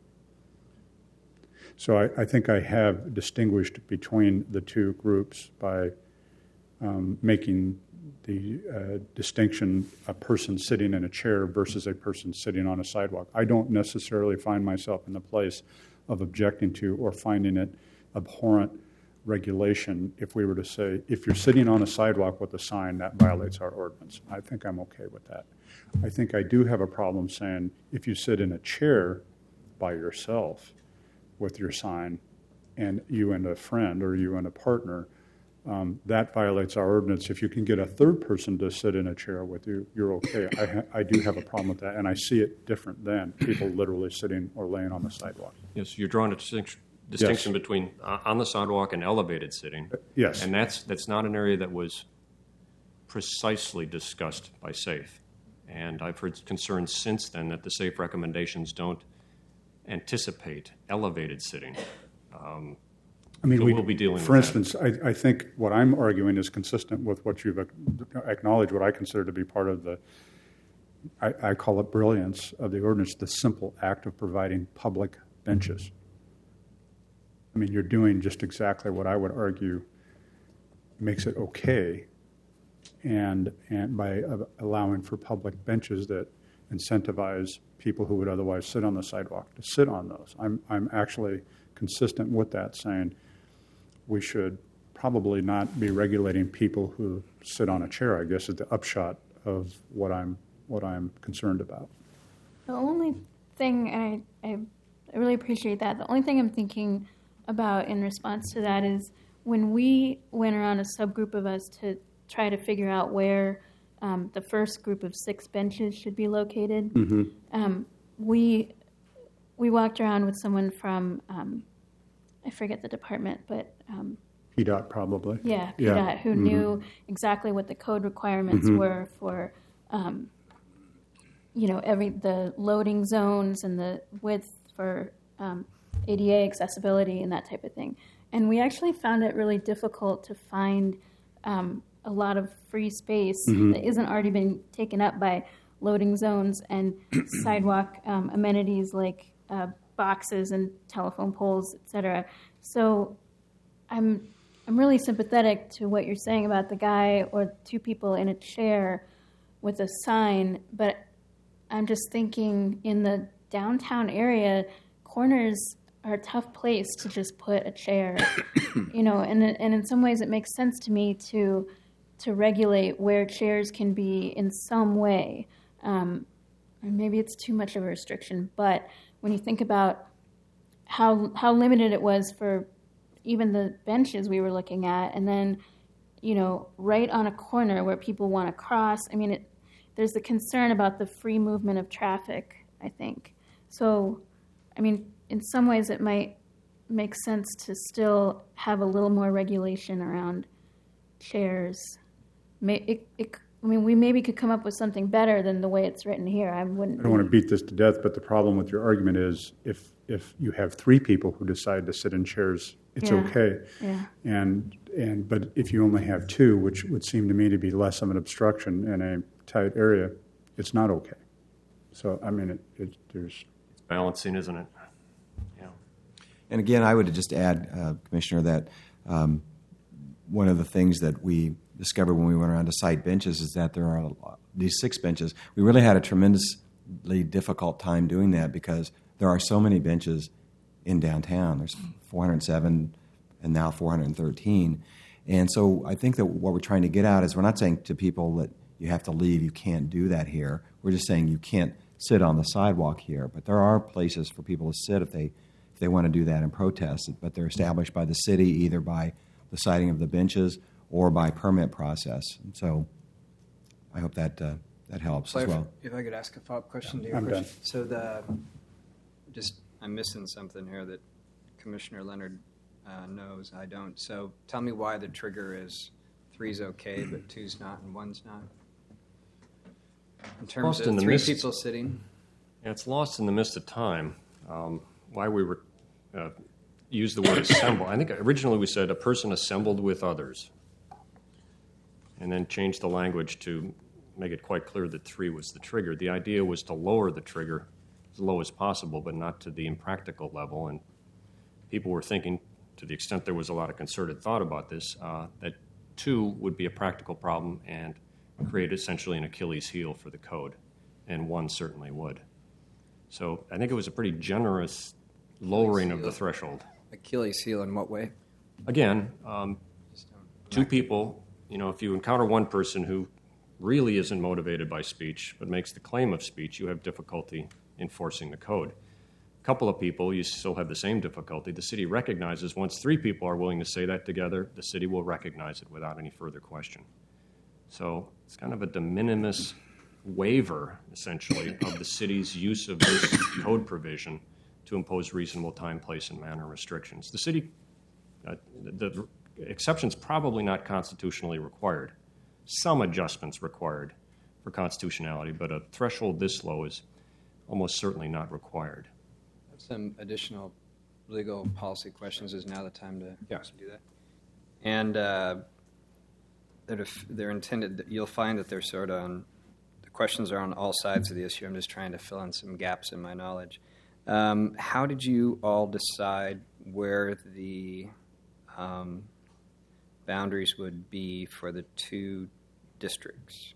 So I, I think I have distinguished between the two groups by um, making the uh, distinction a person sitting in a chair versus a person sitting on a sidewalk. I don't necessarily find myself in the place of objecting to or finding it abhorrent regulation if we were to say, if you're sitting on a sidewalk with a sign, that violates our ordinance. I think I'm okay with that. I think I do have a problem saying if you sit in a chair by yourself with your sign and you and a friend or you and a partner, um, that violates our ordinance. If you can get a third person to sit in a chair with you, you're okay. I, ha- I do have a problem with that, and I see it different than people literally sitting or laying on the sidewalk. Yes, you're drawing a distinction. distinction Yes. between uh, on the sidewalk and elevated sitting. Yes. And that's that's not an area that was precisely discussed by SAFE. And I've heard concerns since then that the SAFE recommendations don't anticipate elevated sitting. Um, I mean, so we, we'll be dealing for with that. instance, I, I think what I'm arguing is consistent with what you've acknowledged, what I consider to be part of the, I, I call it brilliance of the ordinance, the simple act of providing public benches. I mean, you're doing just exactly what I would argue makes it okay, and and by uh, allowing for public benches that incentivize people who would otherwise sit on the sidewalk to sit on those. I'm I'm actually consistent with that, saying we should probably not be regulating people who sit on a chair, I guess, is the upshot of what I'm what I'm concerned about. The only thing, and I, I, I really appreciate that, the only thing I'm thinking about in response to that is when we went around, a subgroup of us, to try to figure out where um, the first group of six benches should be located, Mm-hmm. um, we we walked around with someone from, um, I forget the department, but um, P DOT probably. yeah, P Yeah. DOT, who Mhm. knew exactly what the code requirements Mhm. were for, um, you know, every the loading zones and the width for um, A D A accessibility and that type of thing. And we actually found it really difficult to find um, a lot of free space Mhm. that isn't already been taken up by loading zones and sidewalk um, amenities like uh, boxes and telephone poles, et cetera. So I'm I'm really sympathetic to what you're saying about the guy or two people in a chair with a sign, but I'm just thinking in the downtown area, corners are a tough place to just put a chair, you know, and and in some ways it makes sense to me to to regulate where chairs can be in some way. Um, and maybe it's too much of a restriction, but when you think about how how limited it was for even the benches we were looking at, and then, you know, right on a corner where people want to cross, I mean, it, there's the concern about the free movement of traffic, I think. So, I mean, in some ways it might make sense to still have a little more regulation around chairs. May, it, it, I mean, we maybe could come up with something better than the way it's written here. I wouldn't. I don't want to beat this to death, but the problem with your argument is if if you have three people who decide to sit in chairs, it's Yeah. okay. Yeah. And and but if you only have two, which would seem to me to be less of an obstruction in a tight area, it's not okay. So I mean, it, it there's It's balancing, isn't it? Yeah. And again, I would just add, uh, Commissioner, that um, one of the things that we discovered when we went around to site benches is that there are a lot, these six benches. We really had a tremendously difficult time doing that because there are so many benches in downtown. There's four hundred seven and now four hundred thirteen. And so I think that what we're trying to get out is we're not saying to people that you have to leave, you can't do that here. We're just saying you can't sit on the sidewalk here. But there are places for people to sit if they if they want to do that and protest it. But they're established by the city either by the siting of the benches or by permit process. And so I hope that uh, that helps So as if, well. if I could ask a follow-up question to your I'm question. done. So the, just, I'm missing something here that Commissioner Leonard uh, knows, I don't. So tell me why the trigger is three's okay, but two's not and one's not? In terms Lost of in the three mist. people sitting? Yeah, it's lost in the midst of time. Um, why we were uh, used the word assemble. I think originally we said a person assembled with others, and then changed the language to make it quite clear that three was the trigger. The idea was to lower the trigger as low as possible, but not to the impractical level. And people were thinking, to the extent there was a lot of concerted thought about this, uh, that two would be a practical problem and create essentially an Achilles heel for the code, and one certainly would. So I think it was a pretty generous lowering of the heel. threshold. Achilles heel in what way? Again, um, Just don't- two people, you know, if you encounter one person who really isn't motivated by speech but makes the claim of speech, you have difficulty enforcing the code. A couple of people, you still have the same difficulty. The city recognizes once three people are willing to say that together, the city will recognize it without any further question. So it's kind of a de minimis waiver, essentially, of the city's use of this code provision to impose reasonable time, place, and manner restrictions. The city, uh, the, the exception's probably not constitutionally required. Some adjustments required for constitutionality, but a threshold this low is almost certainly not required. I have some additional legal policy questions. Is now the time to Yes. do that? And uh, that if they're intended, you'll find that they're sort of on, the questions are on all sides of the issue. I'm just trying to fill in some gaps in my knowledge. Um, how did you all decide where the um, boundaries would be for the two districts?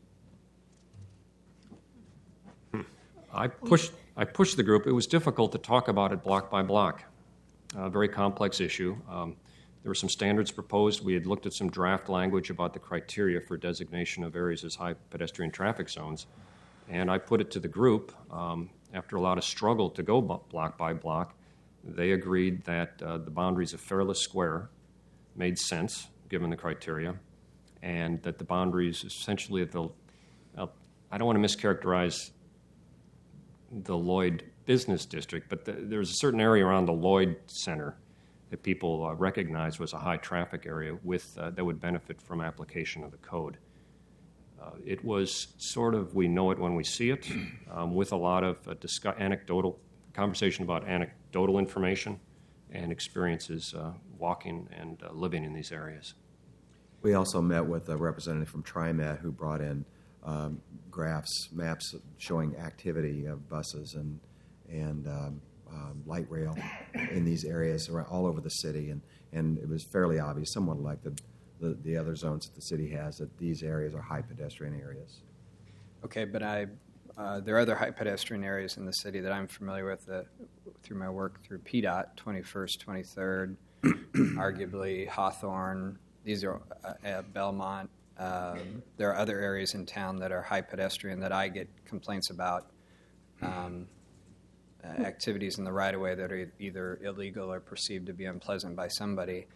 I pushed, I pushed the group. It was difficult to talk about it block by block. A very complex issue. Um, there were some standards proposed. We had looked at some draft language about the criteria for designation of areas as high pedestrian traffic zones. And I put it to the group. Um, after a lot of struggle to go block by block, they agreed that uh, the boundaries of Fairless Square made sense, given the criteria, and that the boundaries essentially of the, uh, I don't want to mischaracterize the Lloyd Business District, but the, there's a certain area around the Lloyd Center that people uh, recognize was a high traffic area with uh, that would benefit from application of the code. Uh, it was sort of we know it when we see it, um, with a lot of uh, discuss- anecdotal conversation about anecdotal information and experiences uh, walking and uh, living in these areas. We also met with a representative from TriMet who brought in um, graphs, maps showing activity of buses and and um, um, light rail in these areas around, all over the city, and, and it was fairly obvious, somewhat like the, the the other zones that the city has, that these areas are high pedestrian areas. Okay, but I uh, there are other high pedestrian areas in the city that I'm familiar with uh, through my work through P DOT, twenty-first, twenty-third, arguably Hawthorne. These are uh, at Belmont. Um, there are other areas in town that are high pedestrian that I get complaints about. Um, uh, activities in the right-of-way that are either illegal or perceived to be unpleasant by somebody.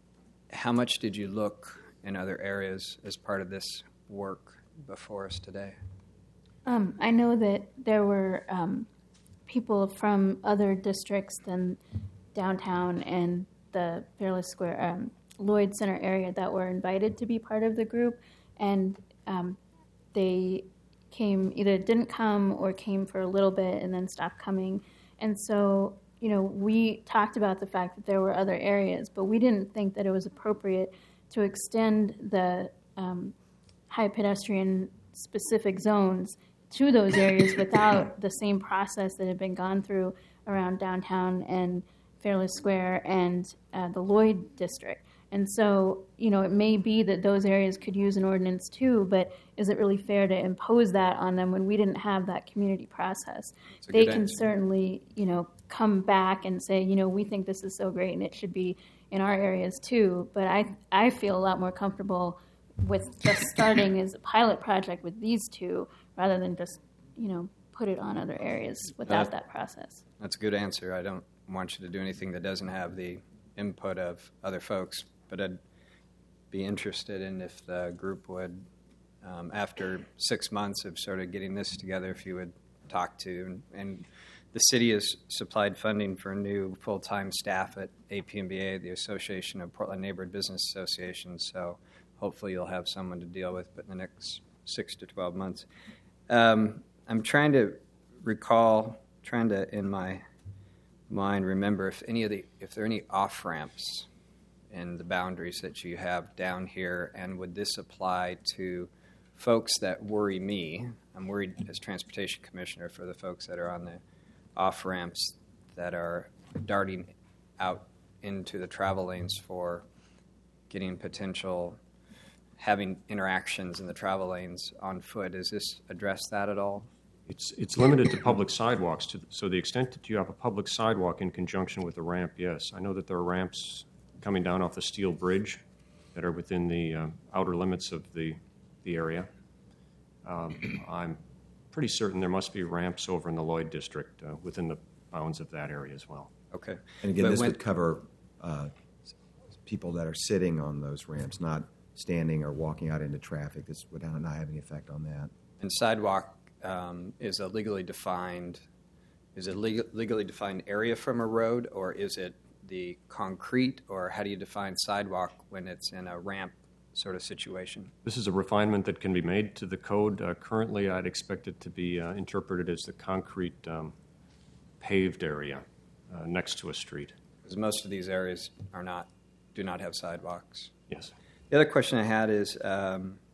How much did you look in other areas as part of this work before us today? Um, I know that there were um, people from other districts than downtown and the Fairless Square, um, Lloyd Center area that were invited to be part of the group, and um, they came, either didn't come or came for a little bit and then stopped coming. And so, you know, we talked about the fact that there were other areas, but we didn't think that it was appropriate to extend the um, high pedestrian specific zones to those areas without the same process that had been gone through around downtown and Fairless Square and uh, the Lloyd district. And so, you know, it may be that those areas could use an ordinance too, but is it really fair to impose that on them when we didn't have that community process? They can answer. certainly, you know, come back and say, you know, we think this is so great and it should be in our areas too. But I, I feel a lot more comfortable with just starting as a pilot project with these two rather than just, you know, put it on other areas without Uh, that process. That's a good answer. I don't want you to do anything that doesn't have the input of other folks, but I'd be interested in if the group would, um, after six months of sort of getting this together, if you would talk to, and, and the city has supplied funding for new full-time staff at A P M B A, the Association of Portland Neighborhood Business Associations, so hopefully you'll have someone to deal with but in the next six to twelve months. Um, I'm trying to recall, trying to, in my mind, remember if any of the, if there are any off-ramps in the boundaries that you have down here, and would this apply to folks that worry me? I'm worried as Transportation Commissioner for the folks that are on the off-ramps that are darting out into the travel lanes for getting potential, having interactions in the travel lanes on foot. Does this address that at all? It's it's limited to public sidewalks. To, so the extent that you have a public sidewalk in conjunction with a ramp, yes. I know that there are ramps coming down off the Steel Bridge that are within the uh, outer limits of the the area. Um, I'm pretty certain there must be ramps over in the Lloyd District uh, within the bounds of that area as well. Okay. And again, But this when- would cover uh, people that are sitting on those ramps, not standing or walking out into traffic. This would not have any effect on that. And sidewalk um, is a legally defined, is a leg- legally defined area from a road, or is it the concrete, or how do you define sidewalk when it's in a ramp sort of situation? This is a refinement that can be made to the code. Uh, currently, I'd expect it to be uh, interpreted as the concrete um, paved area uh, next to a street. Because most of these areas are not, do not have sidewalks. Yes. The other question I had is, um,